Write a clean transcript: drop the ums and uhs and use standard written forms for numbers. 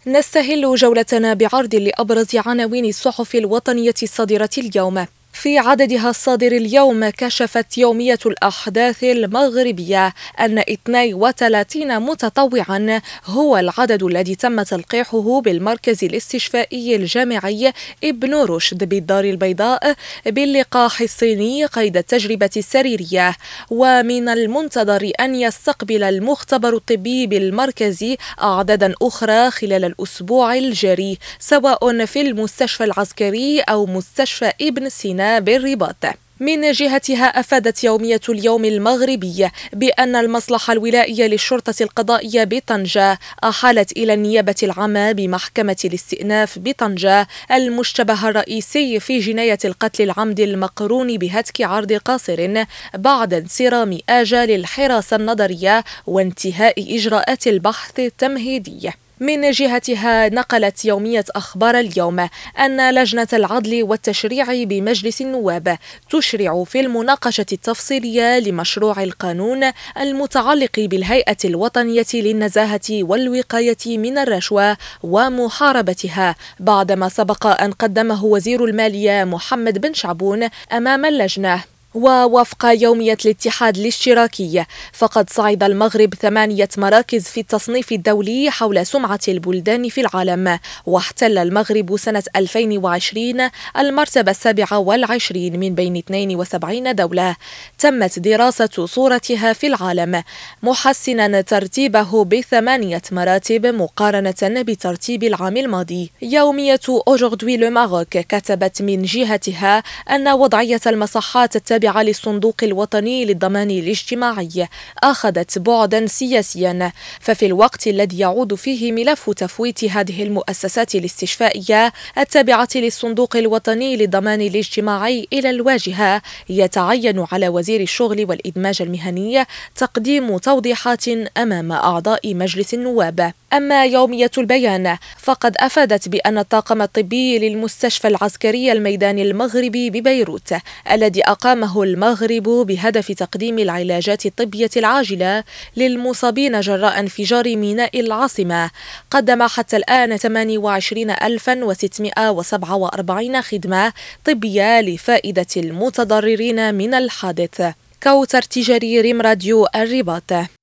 نستهل جولتنا بعرض لأبرز عناوين الصحف الوطنية الصادرة اليوم. في عددها الصادر اليوم، كشفت يومية الأحداث المغربية أن 32 متطوعا هو العدد الذي تم تلقيحه بالمركز الاستشفائي الجامعي ابن رشد بالدار البيضاء باللقاح الصيني قيد التجربة السريرية. ومن المنتظر أن يستقبل المختبر الطبي بالمركز أعدادا أخرى خلال الأسبوع الجاري، سواء في المستشفى العسكري أو مستشفى ابن سينا بالرباط. من جهتها، أفادت يومية اليوم المغربي بأن المصلحة الولائية للشرطة القضائية بطنجة أحالت إلى النيابة العامة بمحكمة الاستئناف بطنجة المشتبه الرئيسي في جناية القتل العمد المقرون بهتك عرض قاصر بعد انصرام آجال الحراسة النظرية وانتهاء إجراءات البحث التمهيدي. من جهتها، نقلت يومية أخبار اليوم أن لجنة العدل والتشريع بمجلس النواب تشرع في المناقشة التفصيلية لمشروع القانون المتعلق بالهيئة الوطنية للنزاهة والوقاية من الرشوة ومحاربتها، بعدما سبق أن قدمه وزير المالية محمد بن شعبون أمام اللجنة. ووفق يومية الاتحاد الاشتراكي، فقد صعد المغرب 8 مراكز في التصنيف الدولي حول سمعة البلدان في العالم، واحتل المغرب سنة 2020 المرتبة 27 من بين 72 دولة تمت دراسة صورتها في العالم، محسنا ترتيبه ب8 مراتب مقارنة بترتيب العام الماضي. يومية Aujourd'hui le Maroc كتبت من جهتها أن وضعية المصحات التابعة للصندوق الوطني للضمان الاجتماعي أخذت بعدا سياسيا، ففي الوقت الذي يعود فيه ملف تفويت هذه المؤسسات الاستشفائية التابعة للصندوق الوطني للضمان الاجتماعي إلى الواجهة، يتعين على وزير الشغل والإدماج المهني تقديم توضيحات أمام أعضاء مجلس النواب. أما يومية البيان فقد أفادت بأن الطاقم الطبي للمستشفى العسكري الميداني المغربي ببيروت الذي أقامه المغرب بهدف تقديم العلاجات الطبية العاجلة للمصابين جراء انفجار ميناء العاصمة قدم حتى الآن 28647 خدمة طبية لفائدة المتضررين من الحادث. كوثر تجاري، ريم راديو الرباط.